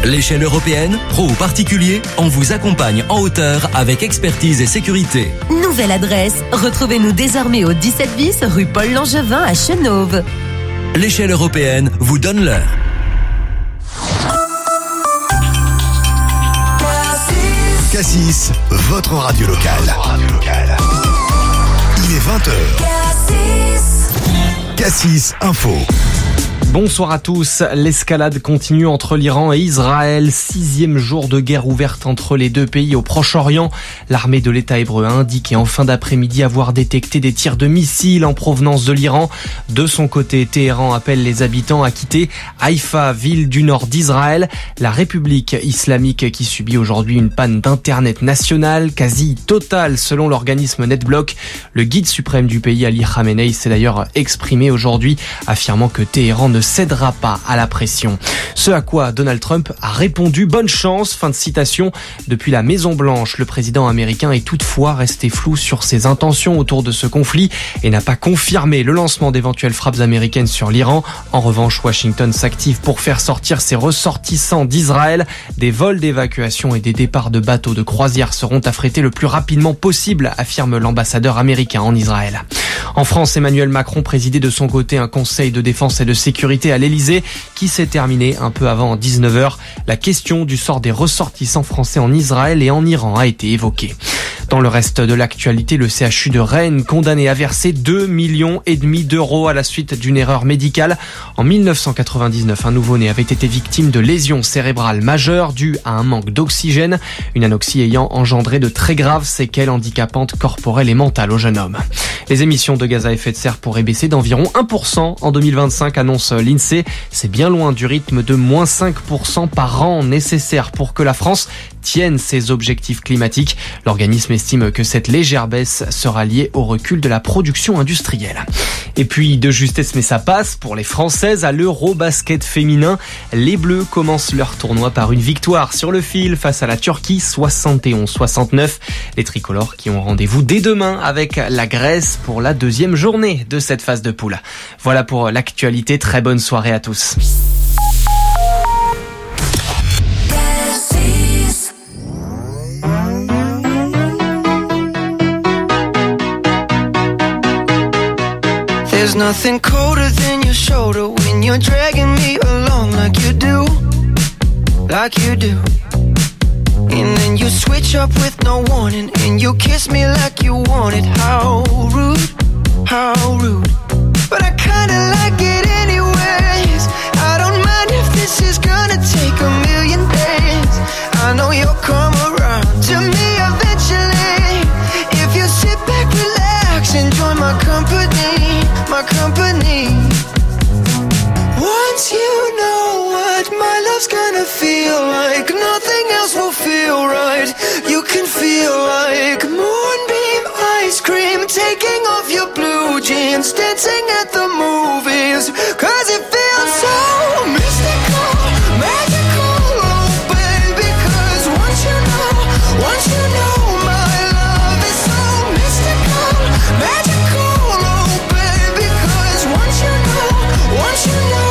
L'échelle européenne, pro ou particulier, on vous accompagne en hauteur avec expertise et sécurité. Nouvelle adresse, retrouvez-nous désormais au 17 bis rue Paul Langevin à Chenôve. L'échelle européenne vous donne l'heure. Cassis, votre radio locale. Il est 20h. Cassis Info. Bonsoir à tous. L'escalade continue entre l'Iran et Israël. 6e jour de guerre ouverte entre les deux pays au Proche-Orient. L'armée de l'État hébreu a indiqué en fin d'après-midi avoir détecté des tirs de missiles en provenance de l'Iran. De son côté, Téhéran appelle les habitants à quitter Haïfa, ville du nord d'Israël. La République islamique qui subit aujourd'hui une panne d'internet nationale, quasi totale selon l'organisme NetBlock. Le guide suprême du pays, Ali Khamenei, s'est d'ailleurs exprimé aujourd'hui, affirmant que Téhéran ne cédera pas à la pression. Ce à quoi Donald Trump a répondu « Bonne chance », fin de citation. Depuis la Maison-Blanche, le président américain est toutefois resté flou sur ses intentions autour de ce conflit et n'a pas confirmé le lancement d'éventuelles frappes américaines sur l'Iran. En revanche, Washington s'active pour faire sortir ses ressortissants d'Israël. Des vols d'évacuation et des départs de bateaux de croisière seront affrétés le plus rapidement possible, affirme l'ambassadeur américain en Israël. En France, Emmanuel Macron présidait de son côté un conseil de défense et de sécurité à l'Elysée qui s'est terminé un peu avant 19h. La question du sort des ressortissants français en Israël et en Iran a été évoquée. Dans le reste de l'actualité, le CHU de Rennes condamné à verser 2,5 millions d'euros à la suite d'une erreur médicale. En 1999, un nouveau-né avait été victime de lésions cérébrales majeures dues à un manque d'oxygène, une anoxie ayant engendré de très graves séquelles handicapantes corporelles et mentales au jeune homme. Les émissions de gaz à effet de serre pourraient baisser d'environ 1% en 2025, annonce l'INSEE. C'est bien loin du rythme de moins 5% par an nécessaire pour que la France tienne ses objectifs climatiques. L'organisme estime que cette légère baisse sera liée au recul de la production industrielle. Et puis, de justesse mais ça passe, pour les Françaises à l'Eurobasket féminin. Les Bleus commencent leur tournoi par une victoire sur le fil face à la Turquie, 71-69. Les tricolores qui ont rendez-vous dès demain avec la Grèce pour la deuxième journée de cette phase de poule. Voilà pour l'actualité, très bonne soirée à tous. There's nothing colder than your shoulder when you're dragging me along like you do. And then you switch up with no warning and you kiss me like you want it. How rude, how rude. But I kinda like it anyways. I don't mind if this is gonna take a million days. I know you'll come around to me eventually. If you sit back, relax, enjoy my company, my company. Once you know what my love's gonna feel like, nothing else will feel right. You can feel like moonbeam ice cream, taking off your blue jeans, dancing at the movies, 'cause it feels so mystical, magical, oh baby, 'cause once you know my love is so mystical, magical, oh baby, 'cause once you know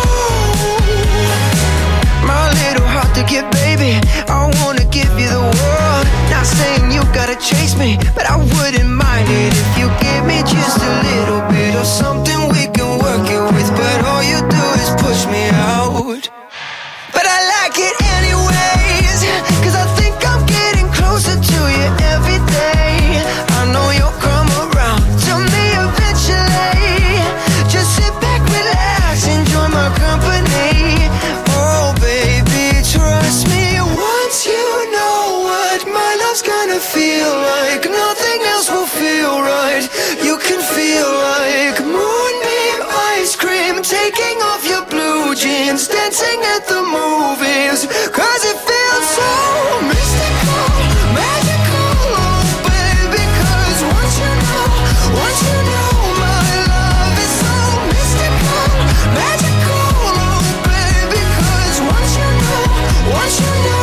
my little heart to give, baby, I wanna give you the world. Not saying you gotta chase me, but I wouldn't mind it if you give me just a little bit of something we can work it with. But all you do is push me out. But I like it anyways, 'cause I think I'm getting closer to you every day. I know you'll come around to me eventually. Just sit back, relax, enjoy my company. Oh baby, trust me. Once you know what my love's gonna feel like, nothing else will feel right. You can feel like moonbeam ice cream, taking off your blue jeans, dancing at the movies, 'cause it feels so mystical, magical, oh baby, 'cause once you know my love is so mystical, magical, oh baby, 'cause once you know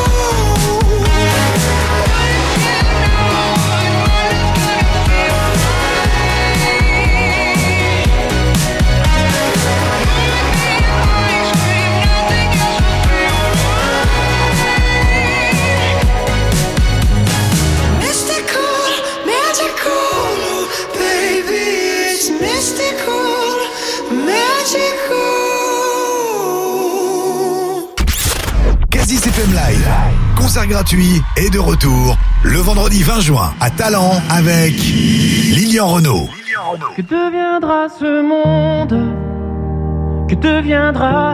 Cassis FM Live. Concert gratuit et de retour le vendredi 20 juin à Talent avec Lilian Renaud. Que deviendra ce monde? Que deviendra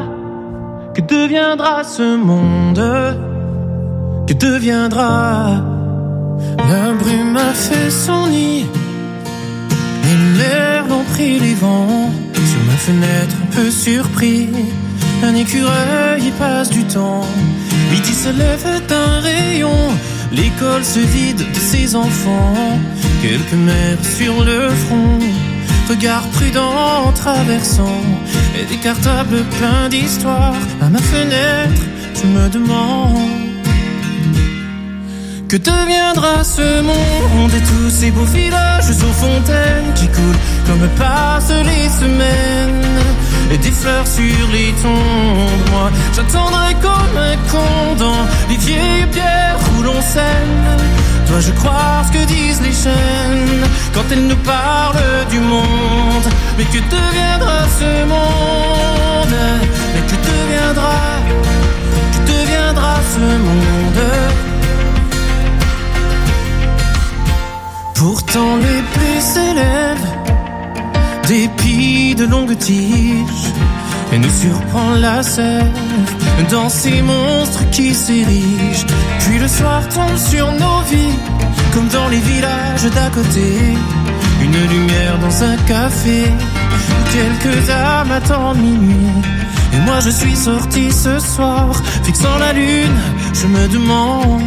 ce monde? Que deviendra? La brume a fait son nid, les merles ont pris les vents. Sur ma fenêtre, un peu surpris, un écureuil y passe du temps. Midi se lève d'un rayon, l'école se vide de ses enfants. Quelques mères sur le front, regard prudent en traversant, et des cartables pleins d'histoires. À ma fenêtre, je me demande: que deviendra ce monde et tous ces beaux villages aux fontaines qui coulent comme passent les semaines, et des fleurs sur les tombes. Moi, j'attendrai comme un con dans les vieilles pierres où l'on sème. Dois-je croire ce que disent les chaînes quand elles nous parlent du monde? Mais que deviendra ce monde? Mais que deviendra ce monde? Pourtant les blés s'élèvent, d'épis de longues tiges, et nous surprend la sève dans ces monstres qui s'érigent. Puis le soir tombe sur nos vies, comme dans les villages d'à côté. Une lumière dans un café, où quelques âmes attendent minuit. Et moi je suis sorti ce soir, fixant la lune, je me demande: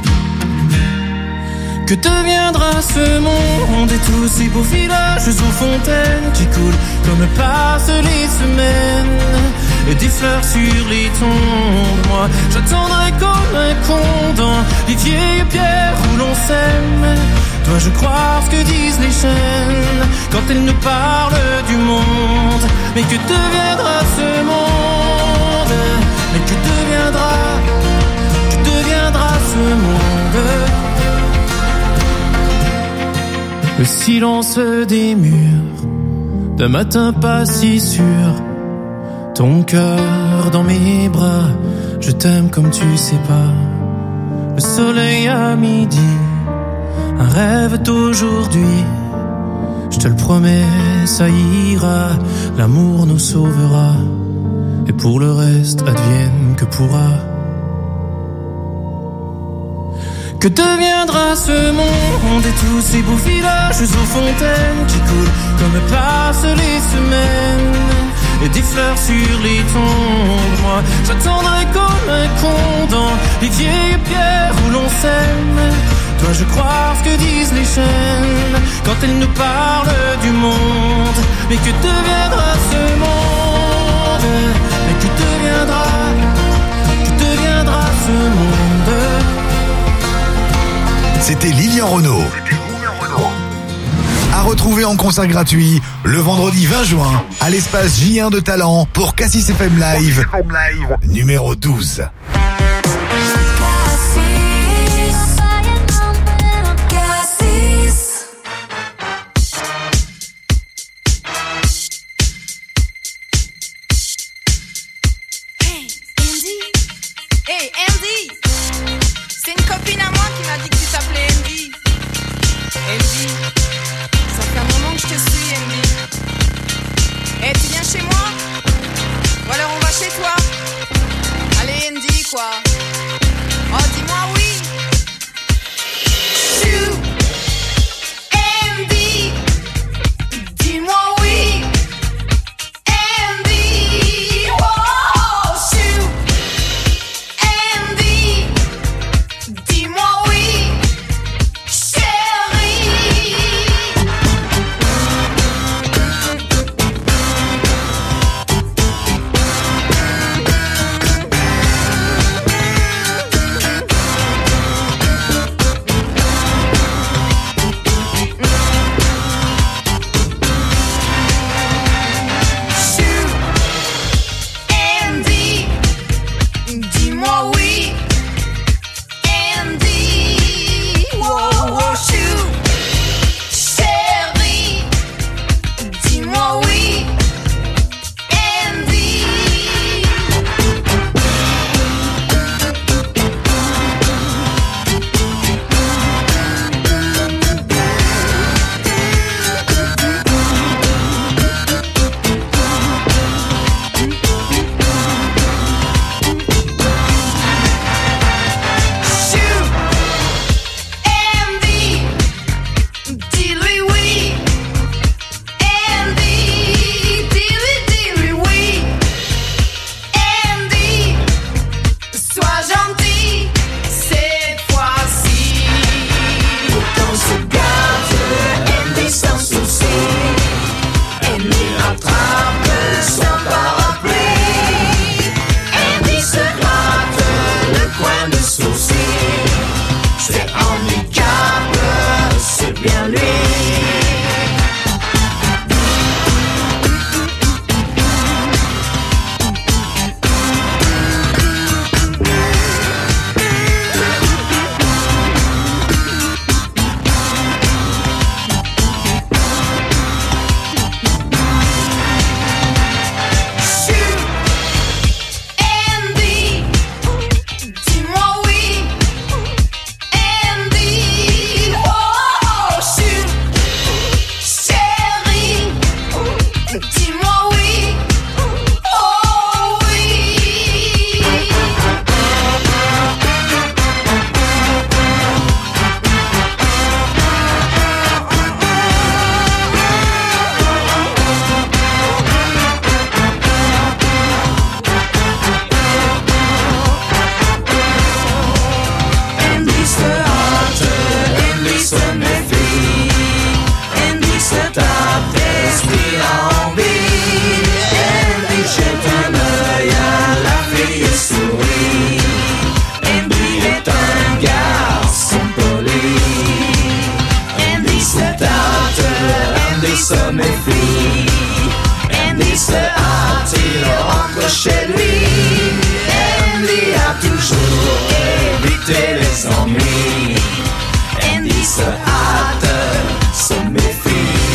que deviendra ce monde et tous ces beaux villages aux fontaines qui coulent comme passent les semaines, et des fleurs sur les tombes. Moi, j'attendrai comme un con dans les vieilles pierres où l'on sème. Dois-je croire ce que disent les chaînes quand elles nous parlent du monde? Mais que deviendra ce monde? Mais que deviendra ce monde? Le silence des murs, d'un matin pas si sûr. Ton cœur dans mes bras, je t'aime comme tu sais pas. Le soleil à midi, un rêve d'aujourd'hui. Je te le promets, ça ira, l'amour nous sauvera. Et pour le reste, advienne que pourra. Que deviendra ce monde et tous ces beaux villages aux fontaines qui coulent comme passent les semaines, et des fleurs sur les tombes. Moi, j'attendrai comme un con dans les vieilles pierres où l'on sème. Dois-je croire ce que disent les chaînes quand elles nous parlent du monde? Mais que deviendra ce monde? Mais que deviendra ce monde? C'était Lilian Renaud. À retrouver en concert gratuit le vendredi 20 juin à l'espace J1 de Talent pour Cassis FM Live numéro 12. Hey Andy, c'est une copine à moi qui m'a dit que tu t'appelais Andy. Andy, ça fait un moment que je te suis, Andy. Hey, tu viens chez moi? Ou alors on va chez toi? Allez Andy, quoi. Oh, dis-moi oui. Chou, Andy, dis-moi oui. Andy, oh, chou. Andy, dis-moi oui, chérie. éviter les ennuis. Andy se hâte, se méfie.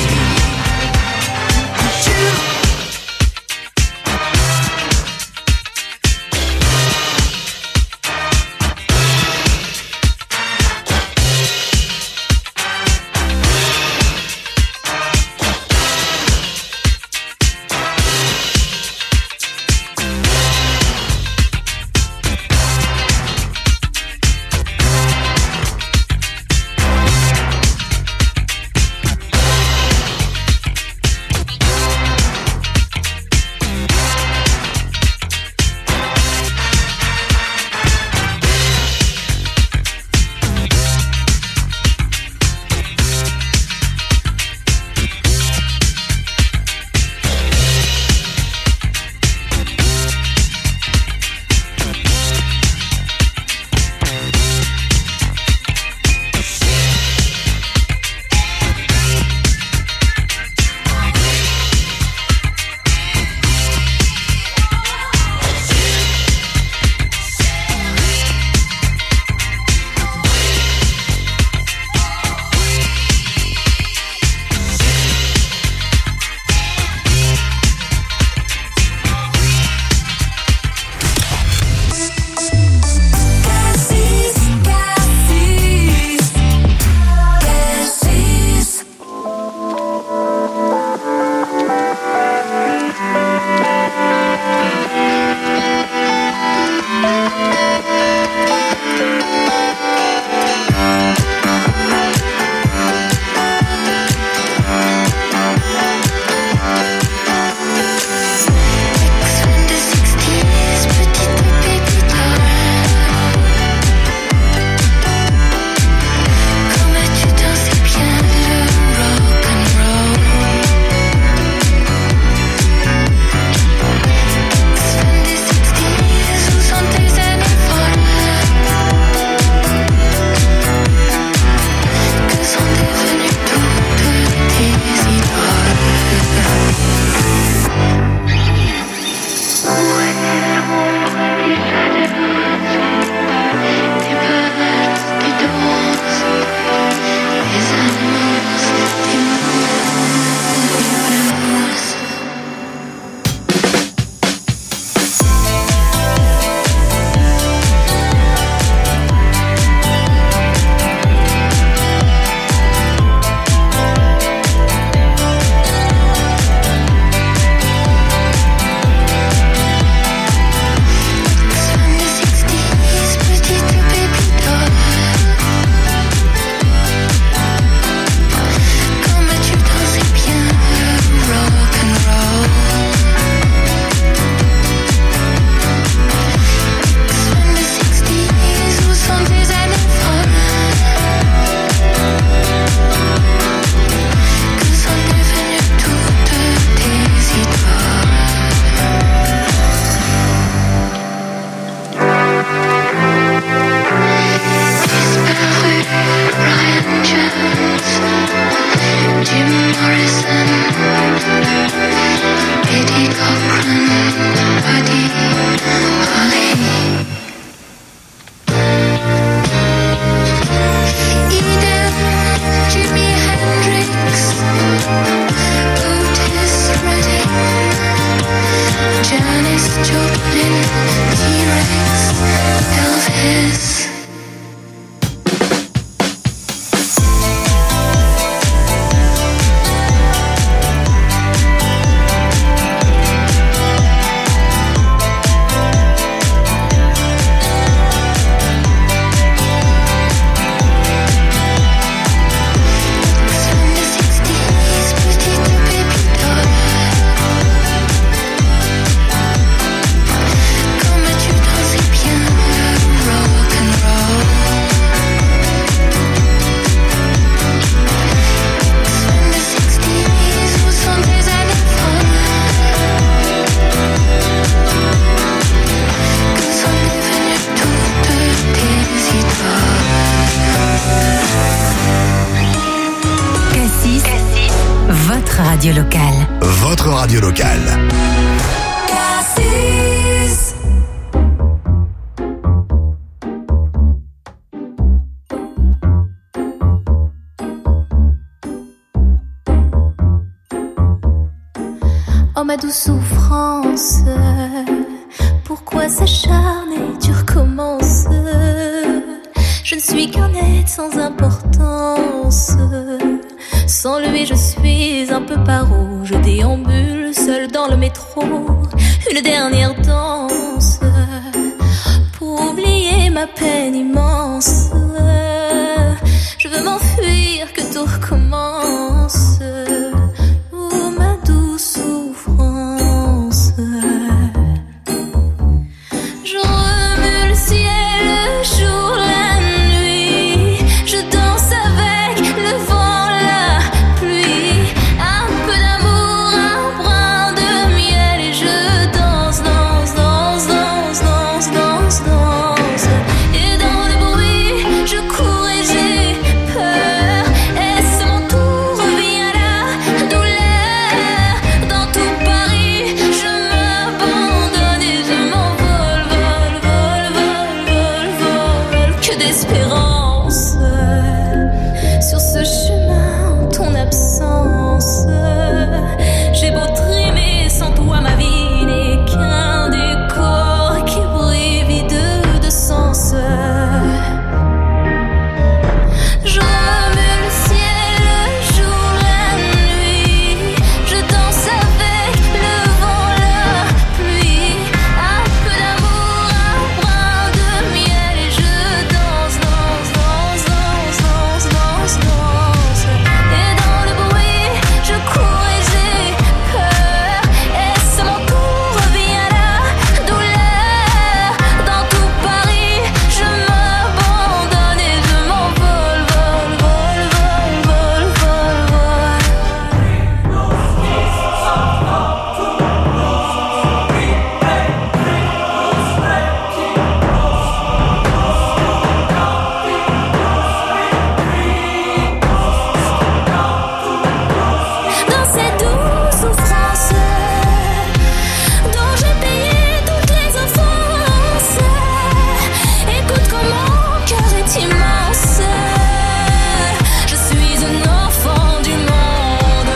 radio locale. Votre radio locale. ma douce souffrance, pourquoi s'acharner, tu recommences. Je ne suis qu'un être sans importance. Sans lui je suis un peu paro. Je déambule seul dans le métro. Une dernière danse pour oublier ma peine immense. Je veux m'enfuir, que tout recommence. Oh ma douce souffrance. Je remue le ciel, le jour, la nuit. Je danse avec le vent, la pluie. Un peu d'amour, un brin de miel. Et je danse, danse, danse, danse, danse, danse, danse. Et dans le bruit, je cours et j'ai peur. Est-ce mon tour, revient la douleur. Dans tout Paris, je m'abandonne et je m'envole, vol, vol, vol, vol, vol. Que d'espérance sur ce chemin en ton absence. J'ai beau trimer, sans toi ma vie n'est qu'un décor qui brille vide de sens. Je remue le ciel, le jour, la nuit. Je danse avec le vent, la pluie. Un peu d'amour, un brin de miel. Et je danse, danse, danse, danse, danse, danse, danse. Et dans le bruit, je cours et j'ai peur. Est-ce mon tour, revient la douleur. Dans tout Paris, je m'abandonne et je m'envole, vol, vol, vol, vol, vol, vol. Dans cette douce souffrance dont j'ai payé toutes les offenses. Écoute comment mon cœur est immense. Je suis un enfant du monde.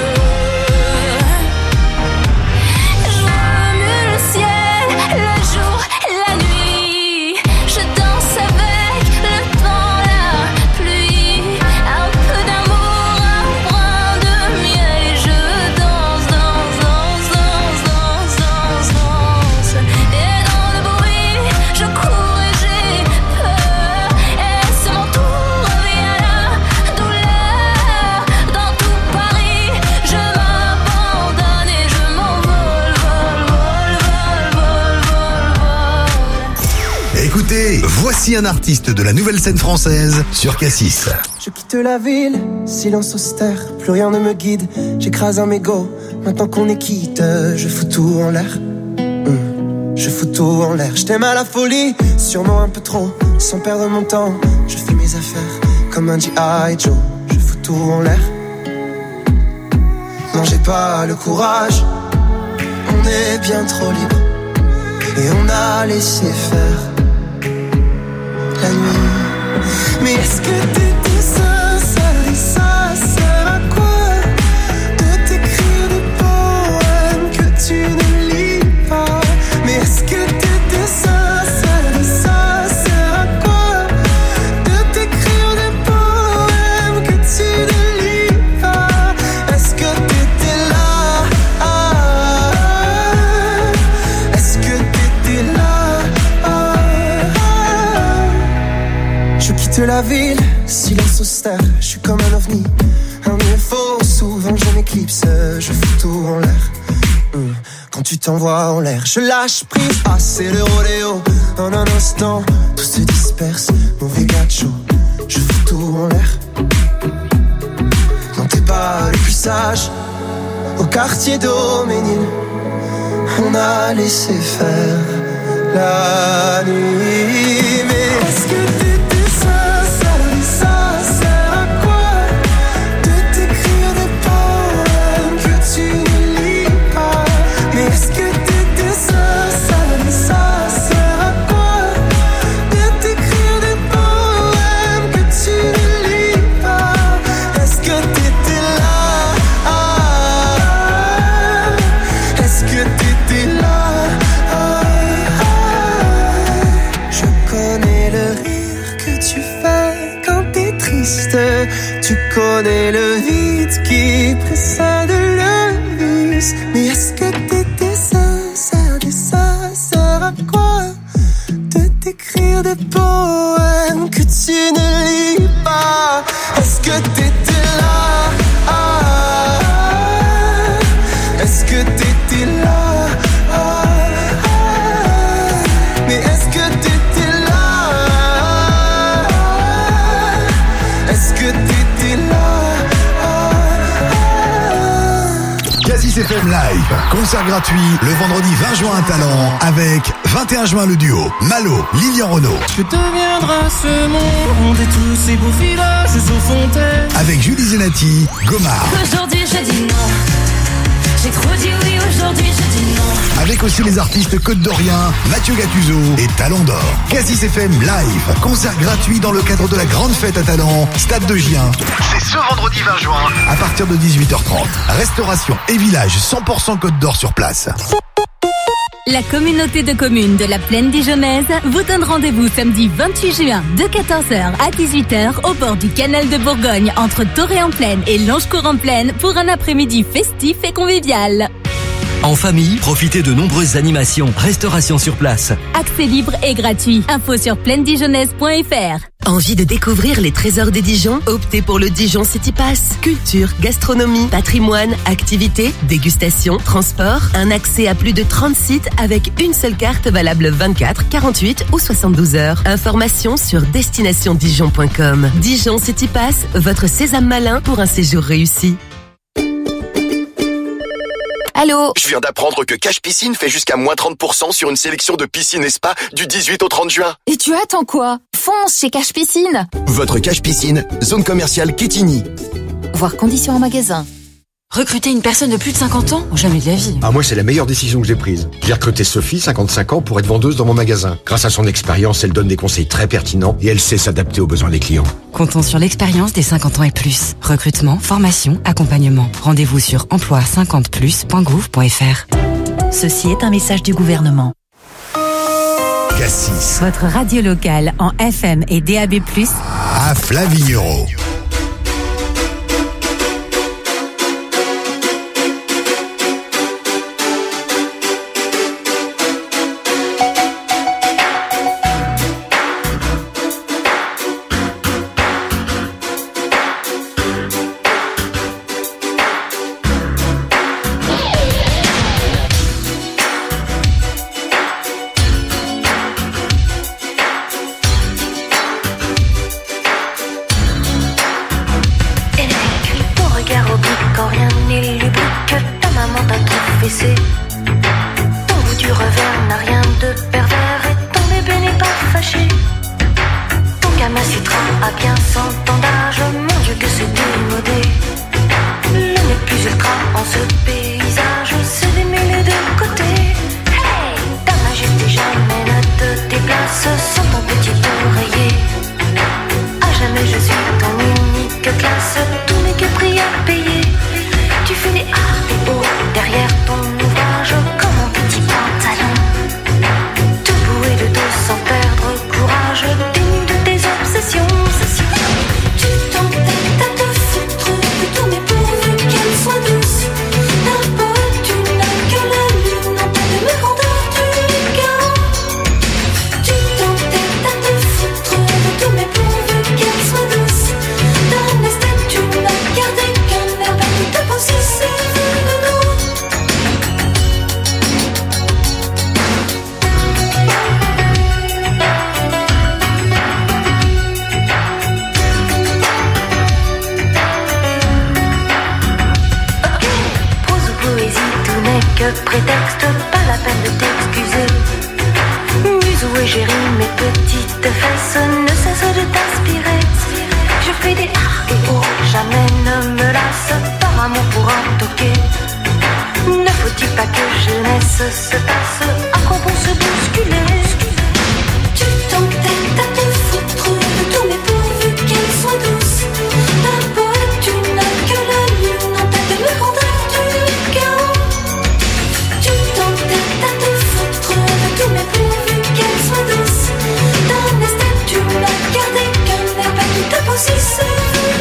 Je remue le ciel, le jour, la nuit. Je danse avec le temps, la pluie. Un peu d'amour, un brin de miel. Et je danse, danse, danse, danse, danse, danse, danse. Et dans le bruit, je cours et j'ai peur. Est-ce mon tour, revient la douleur. Dans tout Paris, je m'abandonne et je m'envole, vol, vol, vol, vol, vol, vol. Écoutez, voici un artiste de la nouvelle scène française sur Cassis. Je quitte la ville, silence austère, plus rien ne me guide. J'écrase un mégot, maintenant qu'on est quitte, je fous tout en l'air. Je fous tout en l'air. Je t'aime à la folie, sûrement un peu trop, sans perdre mon temps. Je fais mes affaires comme un G.I. Joe. Je fous tout en l'air. Non, j'ai pas le courage, on est bien trop libre. Et on a laissé faire la nuit. Mais est-ce que t'étais sincère et ça sert à quoi de t'écrire des poèmes que tu ne lis pas? Mais est-ce que t'étais sincère et ça sert à quoi de t'écrire des poèmes que tu ne lis pas? Est-ce que t'étais là? Est-ce que t'étais là? Je quitte la ville, silence austère. Je suis comme un ovni, un UFO. Souvent je m'éclipse, je fous tout en l'air. Quand tu t'envoies en l'air, je lâche prise. Ah, c'est le rodéo. En un instant, tout se disperse. Mauvais gacho, je fous tout en l'air. Non, t'es pas le plus sage. Au quartier d'Auménil, on a laissé faire la nuit. Mais est-ce que t'étais sincère et ça sert à quoi de t'écrire des poèmes que tu ne lis pas? Mais est-ce que t'étais sincère et ça sert à quoi de t'écrire des poèmes que tu ne lis pas? Est-ce que t'étais là? Est-ce que reste. Tu connais le vide qui précède le vice. Mais est-ce que t'étais sincère, à quoi de t'écrire des poèmes que tu ne lis pas? Est-ce que t'étais là? Est-ce que t'étais là? Mais est-ce que t'étais là? Est-ce que t'étais là? Cassis FM Live, concert gratuit le vendredi 20 juin à Talent avec 21 juin le duo Malo, Lilian Renaud. Que deviendra ce monde et tous ces beaux villages aux fontaines? Avec Julie Zenati, Gomard. Aujourd'hui je dis non. J'ai trop dit oui, aujourd'hui je dis non. Avec aussi les artistes Côte d'Orient, Mathieu Gattuso et Talon d'Or. Cassis FM Live, concert gratuit dans le cadre de la grande fête à Talent, Stade de Gien. C'est ce vendredi 20 juin à partir de 18h30. Restauration et village 100% Côte d'Or sur place. La communauté de communes de la Plaine dijonnaise vous donne rendez-vous samedi 28 juin de 14h à 18h au bord du canal de Bourgogne entre Toré-en-Plaine et Langecourt-en-Plaine pour un après-midi festif et convivial. En famille, profitez de nombreuses animations, restauration sur place. Accès libre et gratuit. Info sur plainedijonnaise.fr. Envie de découvrir les trésors des Dijon? Optez pour le Dijon City Pass. Culture, gastronomie, patrimoine, activités, dégustation, transport. Un accès à plus de 30 sites avec une seule carte valable 24, 48 ou 72 heures. Informations sur destinationdijon.com. Dijon City Pass, votre sésame malin pour un séjour réussi. Allô? Je viens d'apprendre que Cache Piscine fait jusqu'à moins 30% sur une sélection de piscines et spas du 18 au 30 juin. Et tu attends quoi? Fonce chez Cache Piscine. Votre Cache Piscine, zone commerciale Quetigny. Voir conditions en magasin. Recruter une personne de plus de 50 ans? Jamais de la vie. Ah, moi, c'est la meilleure décision que j'ai prise. J'ai recruté Sophie, 55 ans, pour être vendeuse dans mon magasin. Grâce à son expérience, elle donne des conseils très pertinents et elle sait s'adapter aux besoins des clients. Comptons sur l'expérience des 50 ans et plus. Recrutement, formation, accompagnement. Rendez-vous sur emploi50plus.gouv.fr. Ceci est un message du gouvernement. Cassis. Votre radio locale en FM et DAB+, à Flavignereau. Si c'est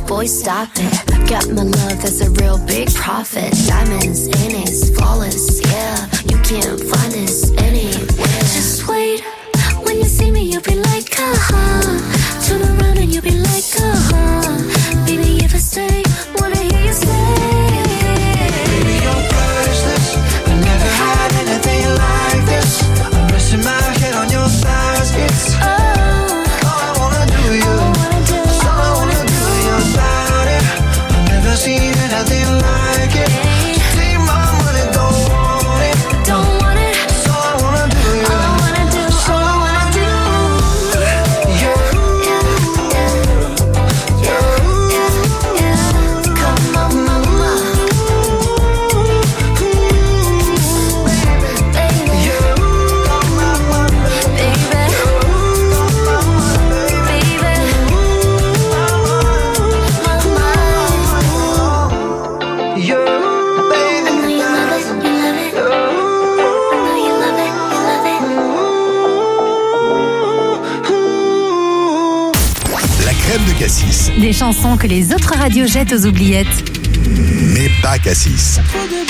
boy, stop it. Got my love, that's a real big profit. Diamonds in it, flawless, yeah. You can't find this anywhere. Just wait, when you see me, you'll be like, turn around and you'll be like, baby, if I stay, wanna hear you say. Baby, you're priceless. I never had anything like this. I'm resting my head on your thighs. It's all I wanna do, you. It's all I wanna do, you about it. I've never seen anything like it. Take my money, don't want it. Don't want it. It's all I wanna do, you. All I wanna do, all I wanna do. Come on, mama. La crème de Cassis, Des chansons que les autres radios jettent aux oubliettes. mais pas Cassis.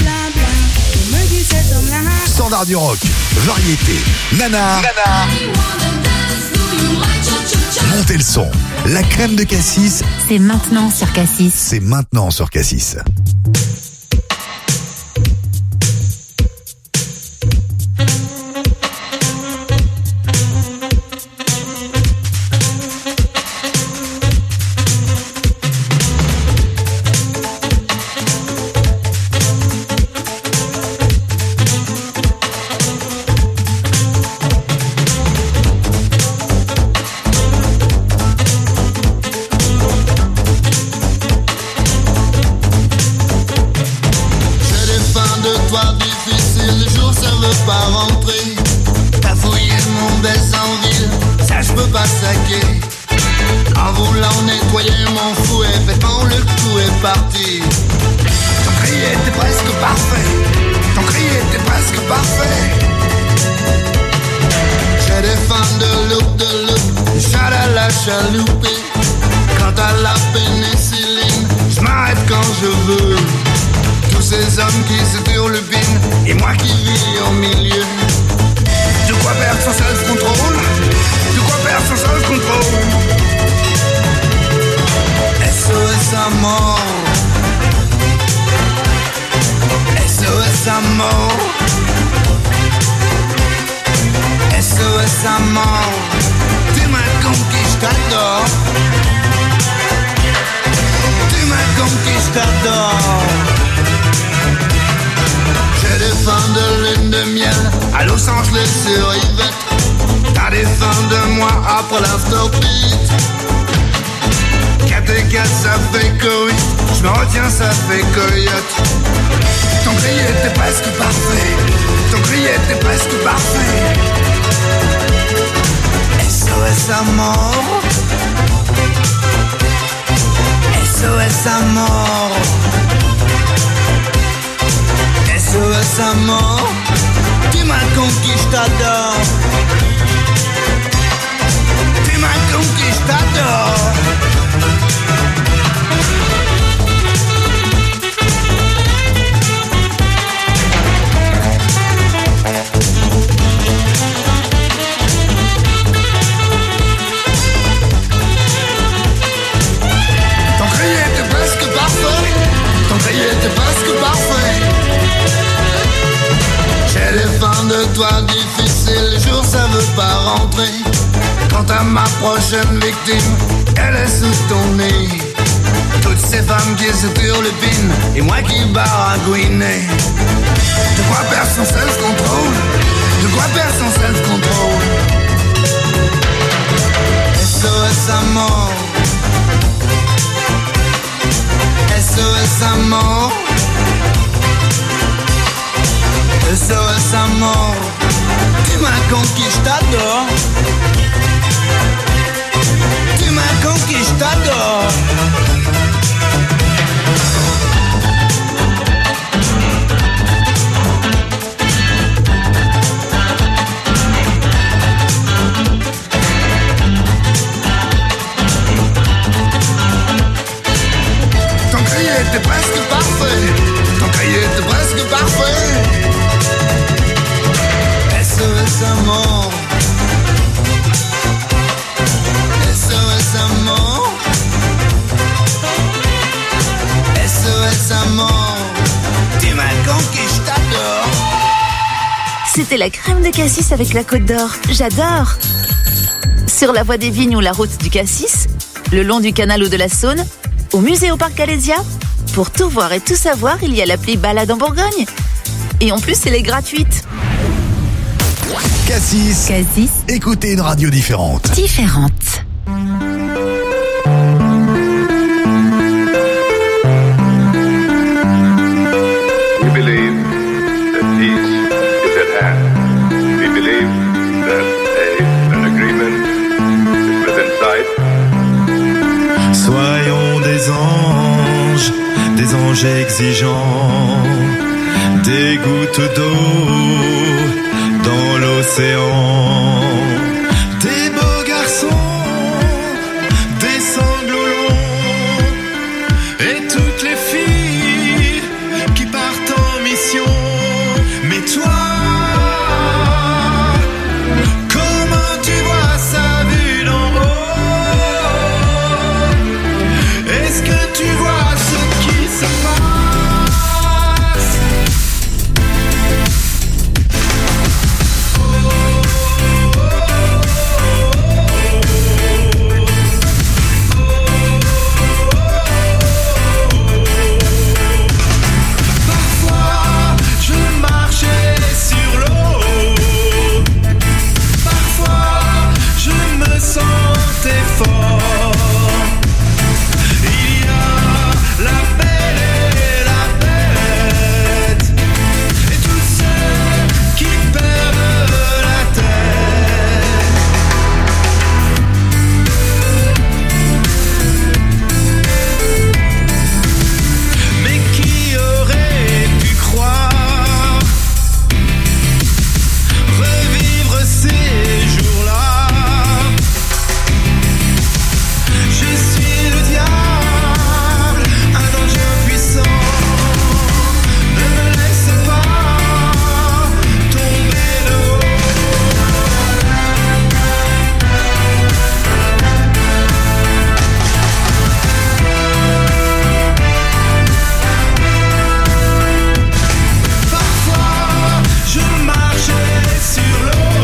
Standard du rock, variété, nana. Montez le son. La crème de Cassis, C'est maintenant sur Cassis. c'est maintenant sur Cassis. J'ai des fins de toi difficiles, les jours ça veut pas rentrer. T'as fouillé mon baisse en ville, ça je peux pas saquer. En voulant nettoyer mon fouet, bêtement le coup est parti. Ton cri était presque parfait, ton cri était presque parfait. J'ai des fins de look, chalala la chaloupée. Quant à la pénicilline, je m'arrête quand je veux. Tous ces hommes qui se turlupinent et moi qui vis au milieu. De quoi perdre son self-control, de quoi perdre son self-control. SOS à mort, SOS à mort, SOS à mort. Tu m'as conquis, je t'adore. Tu m'as conquis, je t'adore. J'ai des fins de lune de miel à Los Angeles sur Yvette. T'as des fins de mois après l'afterbeat. 4 et 4 ça fait que oui, je me retiens ça fait coyote. Ton cri était presque parfait, ton cri était presque parfait. SOS à mort, SOS à mort, SOS à mort. Tu m'as conquis, je t'adore. Tu m'as conquis, je t'adore. Ton cri était presque parfait, ton cri était presque parfait. J'ai des fins de toi difficiles, les jours ça veut pas rentrer. Quant à ma prochaine victime, elle est sous ton nez. Toutes ces femmes qui se turlupinent et moi qui baragouine. De quoi perdre son self-control, de quoi perdre son self-control. SOS à mort, SOS à mort, SOS à mort. Tu m'as conquis, je t'adore. Tu m'as conquis, je t'adore. était presque parfait. Ton cahier était presque parfait. SOS amour. SOS amour. SOS amour. Tu m'as conquis, je t'adore. C'était la crème de cassis avec la Côte d'Or. J'adore. Sur la voie des Vignes ou la route du Cassis, le long du canal ou de la Saône, au musée au parc Alésia. Pour tout voir et tout savoir, il y a l'appli Balade en Bourgogne. Et en plus, elle est gratuite. Cassis. Écoutez une radio différente. Différente. We believe that peace is at hand. We believe that an agreement is within sight. Soyons des anges exigeants, des gouttes d'eau dans l'océan, des beaux garçons, des sanglots longs, et toutes les filles qui partent en mission. Mais toi, comment tu vois ça vu d'en haut? Est-ce que tu vois ce qui se passe? Parfois, je marchais sur l'eau. Parfois, je me sentais fort. Il y a la belle et la bête, et tous ceux qui perdent la tête. Mais qui aurait pu croire revivre ces jours-là? Je suis le diable, un danger impuissant. Ne me laisse pas tomber de haut. Parfois, je marchais sur l'eau.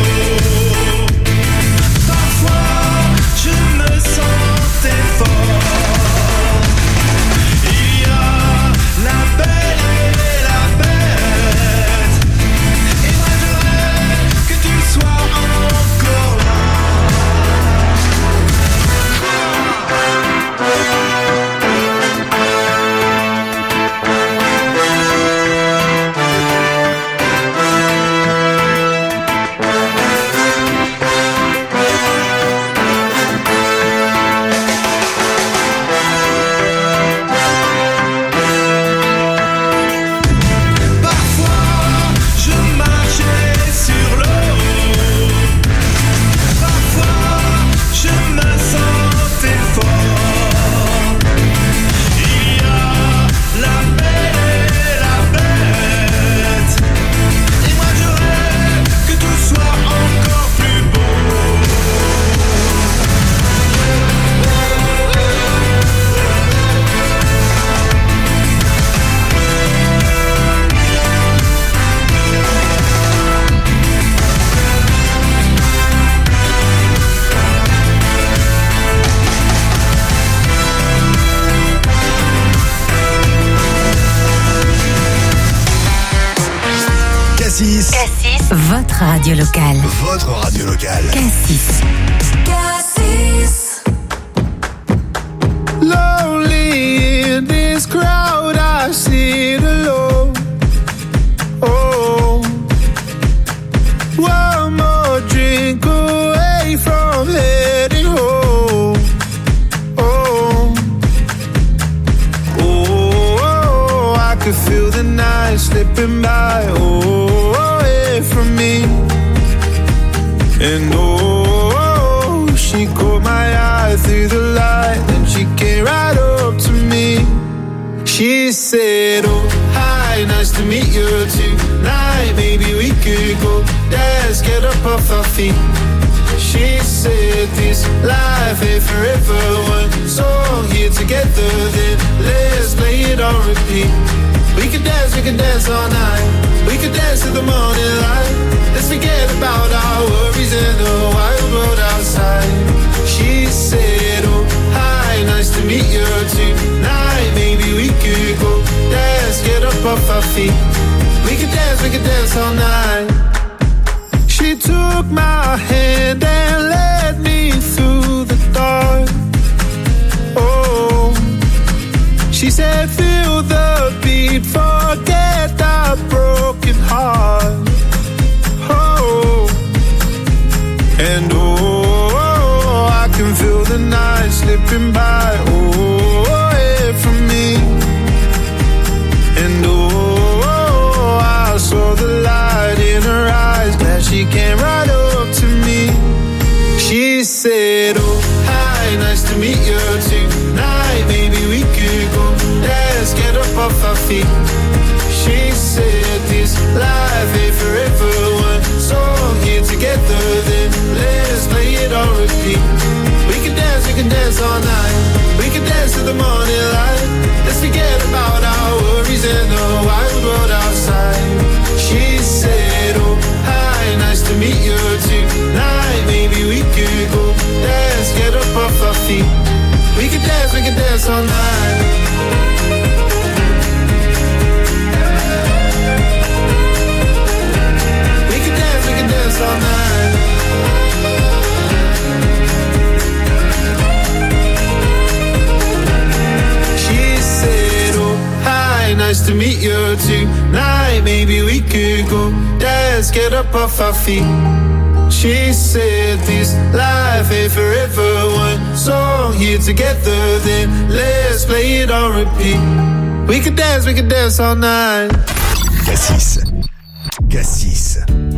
Parfois, je me sentais fort. Il y a la belle et la bête, et moi je rêve que tu sois encore là. Parfois, je marchais sur l'eau. Parfois, je me sentais fort. Il y a la belle et la bête, et moi je rêve que tout soit encore plus beau. Cassis. Votre radio locale. Votre radio locale. Cassis. Lonely in this crowd, I sit alone. Oh, one more drink away from heading home. Oh, oh, I could feel the night slipping by. Oh, away from me. And oh, she caught my eye through the light, and she came right up to me. She said, oh, hi, nice to meet you tonight. Maybe we could go dance, get up off our feet. She said this life ain't forever. One song here together, then let's play it on repeat. We can dance all night. We can dance to the morning light. Let's forget about our worries and the wild world outside. She said, oh, hi, nice to meet you tonight. Maybe we could go dance, get up off our feet. We can dance all night. She took my hand and led me through the dark. Oh, she said, feel the beat, forget our broken heart. Oh, and oh, I can feel the night slipping by. Oh, yeah, from me. And oh, I saw the light in her eyes. Glad she came right up to me. She said, oh, hi, nice to meet you tonight. Maybe we could go dance, get up off our feet. She said this life ain't forever. One song here together, then let's play it on repeat. We can dance all night. We can dance to the morning light. Let's forget about our worries and the wild world outside. She said, oh, hi, nice to meet you tonight. Maybe we could go dance, get up off our feet. We can dance all night. We can dance all night. She said, oh, hi, nice to meet you tonight. Maybe we could go dance, get up off our feet. She said this life ain't forever. One song here together, then let's play it on repeat. We can dance all night. Cassis. Cassis.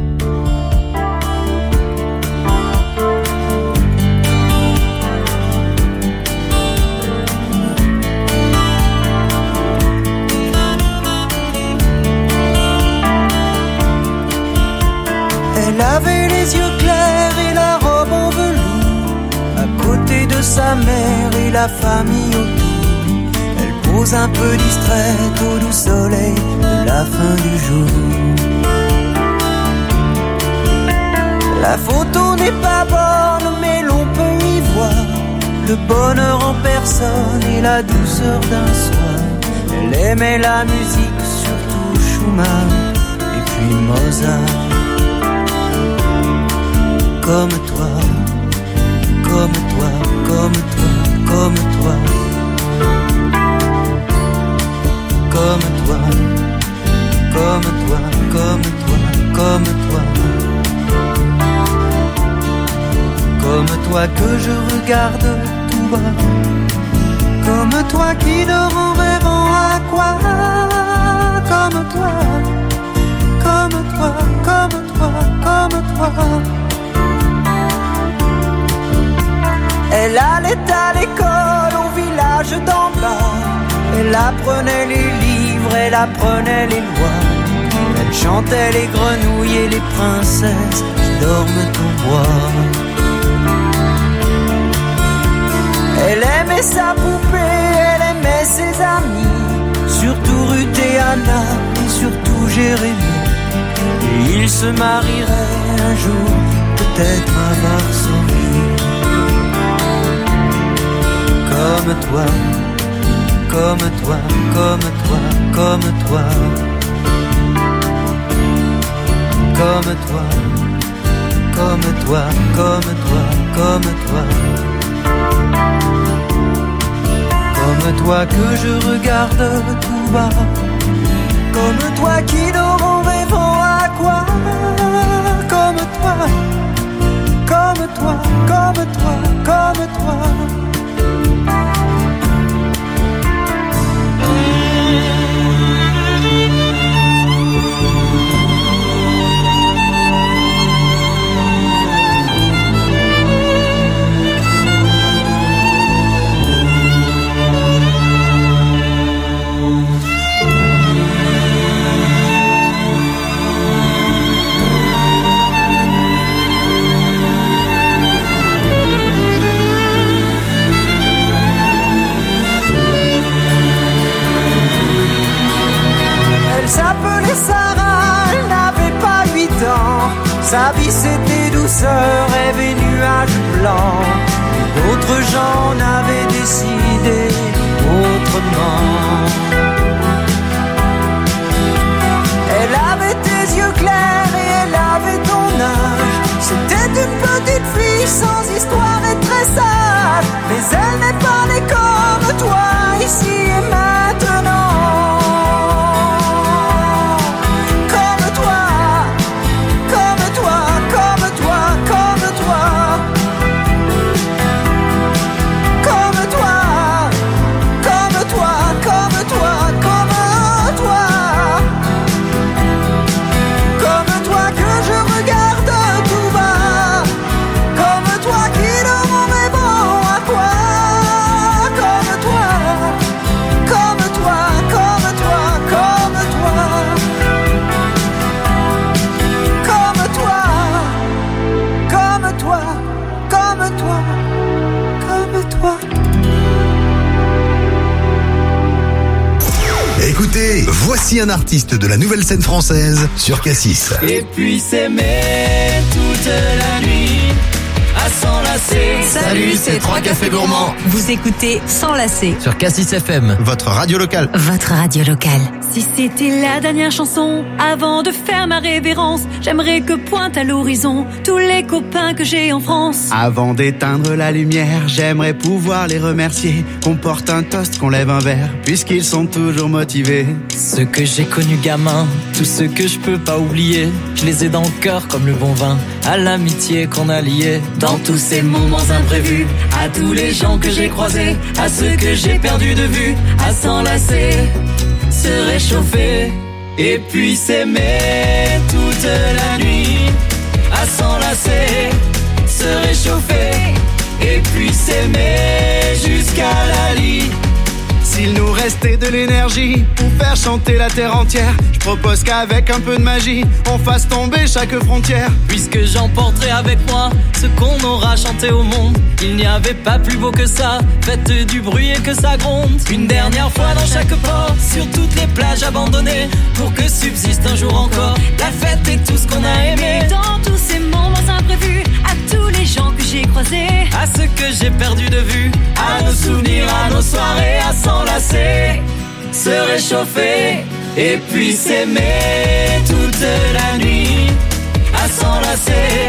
Elle avait les yeux clairs et la robe en velours, à côté de sa mère et la famille autour. Elle pose un peu distraite au doux soleil de la fin du jour. La photo n'est pas bonne, mais l'on peut y voir le bonheur en personne et la douceur d'un soir. Elle aimait la musique, surtout Schumann et puis Mozart. Comme toi, comme toi, comme toi, comme toi. Comme toi, comme toi, comme toi, comme toi. Comme toi que je regarde tout bas. Comme toi qui dort en rêvant à quoi. Comme toi, comme toi, comme toi, comme toi. Elle allait à l'école au village d'en bas. Elle apprenait les livres, elle apprenait les lois. Elle chantait les grenouilles et les princesses qui dorment au bois. Elle aimait sa poupée, elle aimait ses amis, surtout Ruth et Anna et surtout Jérémie. Et ils se marieraient un jour, peut-être à Varsovie. Comme toi, comme toi, comme toi, comme toi. Comme toi, comme toi, comme toi, comme toi. Comme toi que je regarde tout bas. Comme toi qui dort en rêvant à quoi. Comme toi, comme toi, comme toi, comme toi. Sa vie c'était douceur, rêve et nuages blancs. D'autres gens n'avaient décidé autrement. Elle avait tes yeux clairs et elle avait ton âge. C'était une petite fille sans histoire et très sage. Mais elle n'est pas née comme toi, ici et maintenant. Comme toi, comme toi, comme toi, comme toi. Comme toi, comme toi, comme toi, comme toi. Comme toi que je regarde tout bas. Comme toi qui dans mon rêve à quoi. Comme toi, comme toi, comme toi, comme toi. Comme toi, comme toi, comme toi, comme toi. Écoutez, voici un artiste de la nouvelle scène française sur Cassis. Et puis s'aimer toute la nuit à s'enlacer. Salut, c'est 3 cafés gourmands. Vous écoutez Sans lasser Sur Cassis FM. Votre radio locale. votre radio locale. Si c'était la dernière chanson, avant de faire ma révérence, j'aimerais que pointent à l'horizon tous les copains que j'ai en France. Avant d'éteindre la lumière, j'aimerais pouvoir les remercier, qu'on porte un toast, qu'on lève un verre, puisqu'ils sont toujours motivés. Ceux que j'ai connus gamins, tous ceux que je peux pas oublier, je les ai dans le cœur comme le bon vin, à l'amitié qu'on a liée. Dans tous ces moments imprévus, à tous les gens que j'ai croisés, à ceux que j'ai perdus de vue, à s'enlacer, se réchauffer, et puis s'aimer toute la nuit, à s'enlacer, se réchauffer, et puis s'aimer jusqu'à la lit. S'il nous restait de l'énergie pour faire chanter la terre entière, je propose qu'avec un peu de magie, on fasse tomber chaque frontière. Puisque j'emporterai avec moi ce qu'on aura chanté au monde. Il n'y avait pas plus beau que ça, faites du bruit et que ça gronde. Une dernière fois dans chaque port, sur toutes les plages abandonnées, pour que subsiste un jour encore la fête et tout ce qu'on a aimé. Dans tous ces moments imprévus, à tous les gens que j'ai croisés, à ceux que j'ai perdus de vue, à nos souvenirs, à nos soirées, à s'enlacer, se réchauffer, et puis s'aimer toute la nuit, à s'enlacer,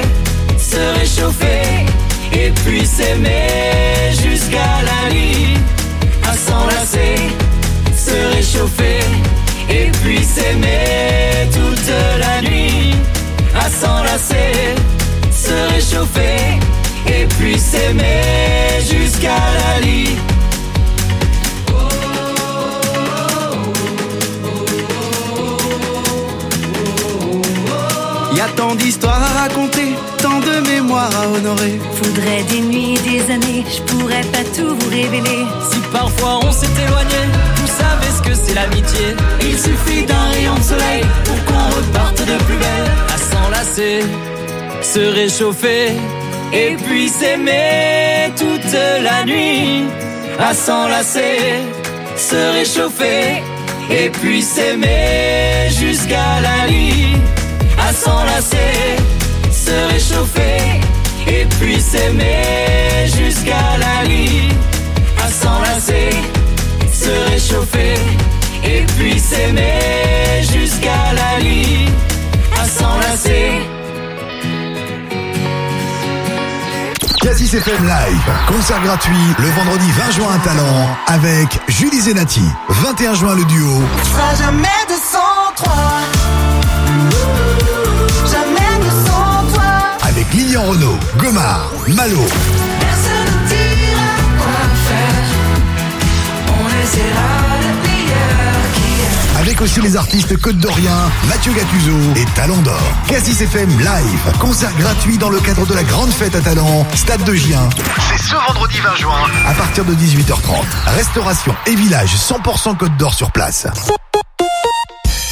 se réchauffer, et puis s'aimer jusqu'à la lit, à s'enlacer, se réchauffer, et puis s'aimer toute la nuit, à s'enlacer, se réchauffer, et puis s'aimer jusqu'à la lit. Y a tant d'histoires à raconter, tant de mémoires à honorer. faudrait des nuits, des années, je pourrais pas tout vous révéler. Si parfois on s'est éloigné, vous savez ce que c'est l'amitié. Il suffit d'un rayon de soleil pour qu'on reparte de plus belle, à s'enlacer, se réchauffer, et puis s'aimer toute la nuit, à s'enlacer, se réchauffer, et puis s'aimer jusqu'à la lit, à s'enlacer, se réchauffer, et puis s'aimer jusqu'à la lit, à s'enlacer, se réchauffer, et puis s'aimer jusqu'à la lit, à s'enlacer. Cassis FM Live, concert gratuit le vendredi 20 juin à Talent avec Julie Zenati. 21 juin le duo. On sera jamais de sans toi. Jamais de sans toi. Avec Lilian Renaud, Gomard, Malo. Personne ne dira quoi faire. On essaiera le meilleur qui est. Avec aussi les artistes Côte d'Orient, Mathieu Gattuso et Talent d'Or. Cassis FM Live, concert gratuit dans le cadre de la grande fête à Talent, Stade de Gien. C'est ce vendredi 20 juin à partir de 18h30. Restauration et village 100% Côte d'Or sur place.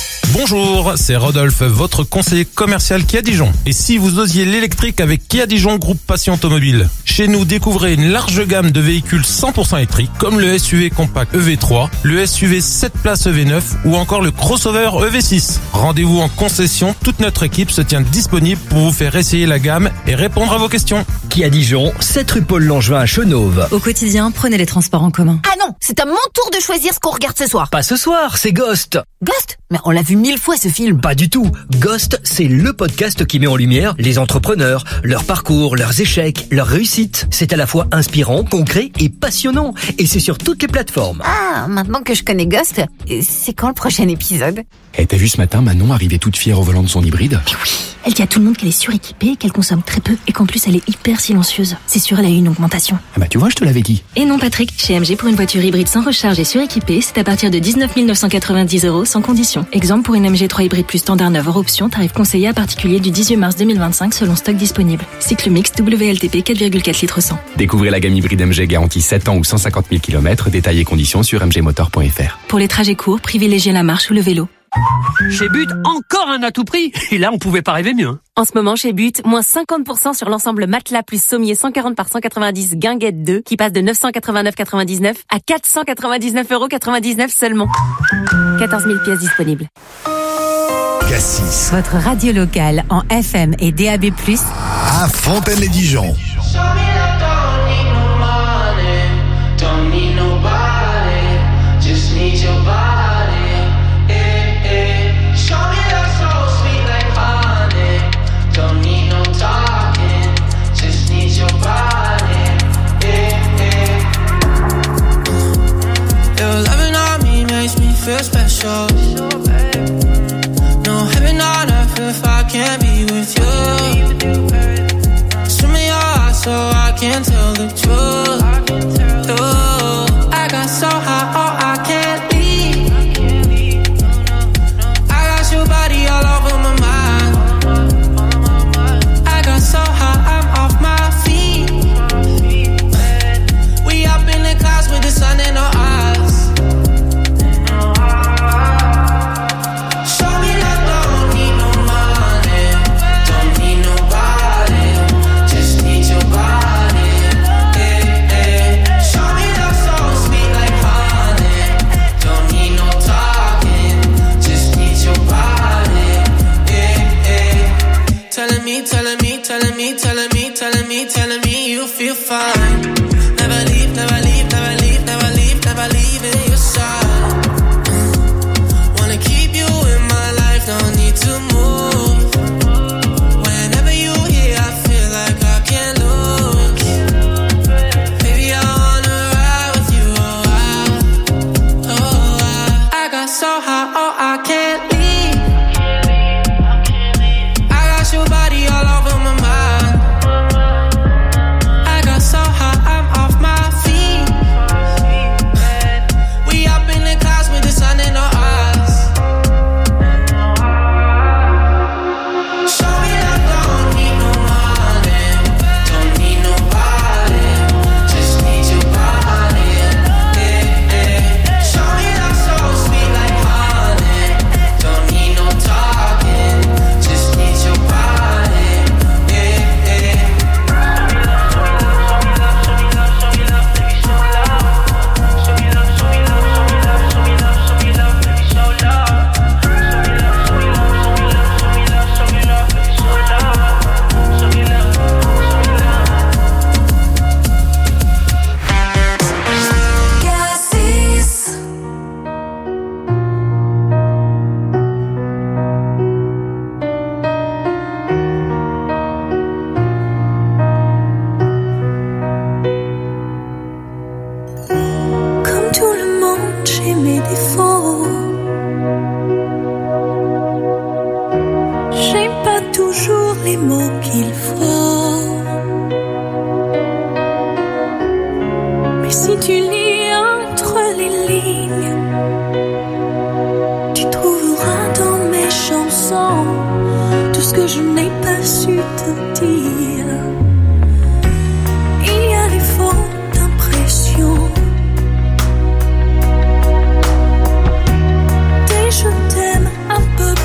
Bonjour, c'est Rodolphe, votre conseiller commercial Kia Dijon. Et si vous osiez l'électrique avec Kia Dijon Groupe Passion Automobile? Chez nous, découvrez une large gamme de véhicules 100% électriques comme le SUV compact EV3, le SUV 7 places EV9 ou encore le crossover EV6. Rendez-vous en concession, toute notre équipe se tient disponible pour vous faire essayer la gamme et répondre à vos questions. Kia Dijon, 7 rue Paul Langevin à Chenôve. Au quotidien, prenez les transports en commun. Ah non, c'est à mon tour de choisir ce qu'on regarde ce soir. Pas ce soir, c'est Ghost. Ghost? Mais on l'a vu 1000 fois ce film. Pas du tout. Ghost, c'est le podcast qui met en lumière les entrepreneurs, leur parcours, leurs échecs, leurs réussites. C'est à la fois inspirant, concret et passionnant. Et c'est sur toutes les plateformes. Ah, maintenant que je connais Ghost, c'est quand le prochain épisode? T'as vu ce matin Manon arriver toute fière au volant de son hybride? Mais oui, elle dit à tout le monde qu'elle est suréquipée, qu'elle consomme très peu et qu'en plus elle est hyper silencieuse. C'est sûr, elle a eu une augmentation. Ah bah tu vois, je te l'avais dit. Et non Patrick, chez MG pour une voiture hybride sans recharge et suréquipée, c'est à partir de 19 990 € sans condition. Exemple pour une MG3 hybride plus standard 9 hors option, tarif conseillé à particulier du 18 mars 2025 selon stock disponible. Cycle mixte WLTP 4,4 litres 100. Découvrez la gamme hybride MG garantie 7 ans ou 150 000 km, détails et conditions sur mgmotor.fr. Pour les trajets courts, privilégiez la marche ou le vélo. Chez But, encore un à tout prix. Et là, on pouvait pas rêver mieux. En ce moment, chez But, moins 50% sur l'ensemble matelas plus sommier 140 par 190 guinguette 2 qui passe de 989,99 à 499,99 € seulement. 14 000 pièces disponibles. Cassis. Votre radio locale en FM et DAB+. À Fontaine-les-Dijon. Feel special. No heaven on earth if I can't be with you. Swim in your eyes so I can tell the truth. Ooh, I got so high, oh I can't leave. I got your body all over my mind. I got so high, I'm off my feet. We up in the clouds with the sun in our eyes. Telling me you feel fine. Never leave, never leave, never leave, never leave, never leave in your side. Wanna keep you in my life, no need to move. Whenever you here, I feel like I can't lose. Baby, I wanna ride with you, I got so high, oh I can't leave. I got your body all over my mind. So high, I'm off my feet. We up in the clouds with the sun in our eyes. Show me that don't need no money, don't need nobody, just need your body. Show me that so sweet like honey, don't need no talking, just need your body. Des je t'aime un peu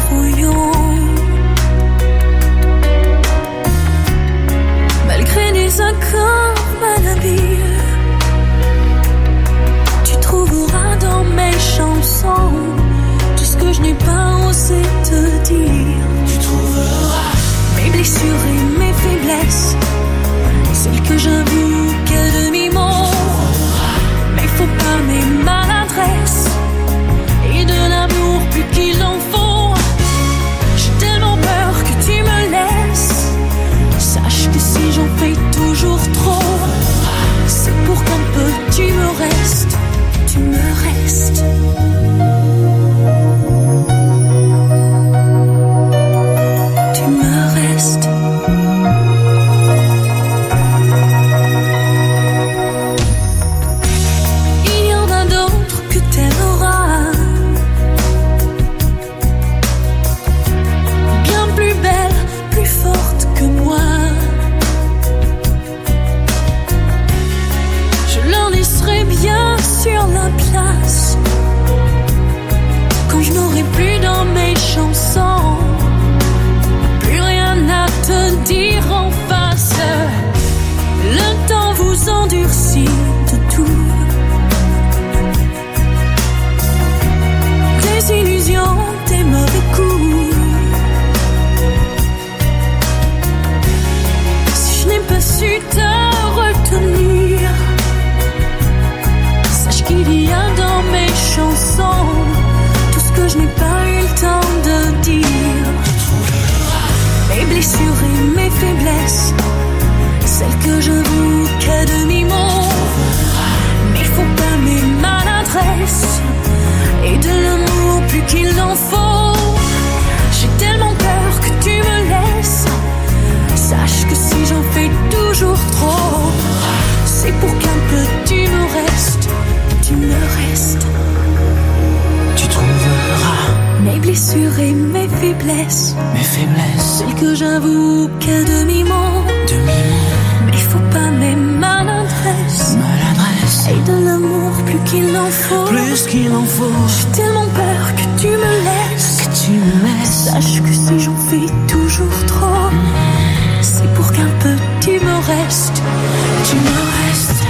blessures et mes faiblesses. Mes faiblesses. Celles que j'avoue qu'à demi-mot. Mais faut pas mes maladresses. Et de l'amour plus qu'il en faut. Plus qu'il en faut. J'ai tellement peur que tu me laisses. Sache que si j'en fais toujours trop, c'est pour qu'un peu tu me restes. Tu me restes.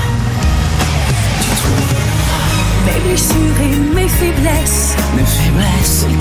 Tu trouves mes blessures et mes faiblesses. Mes faiblesses. Celles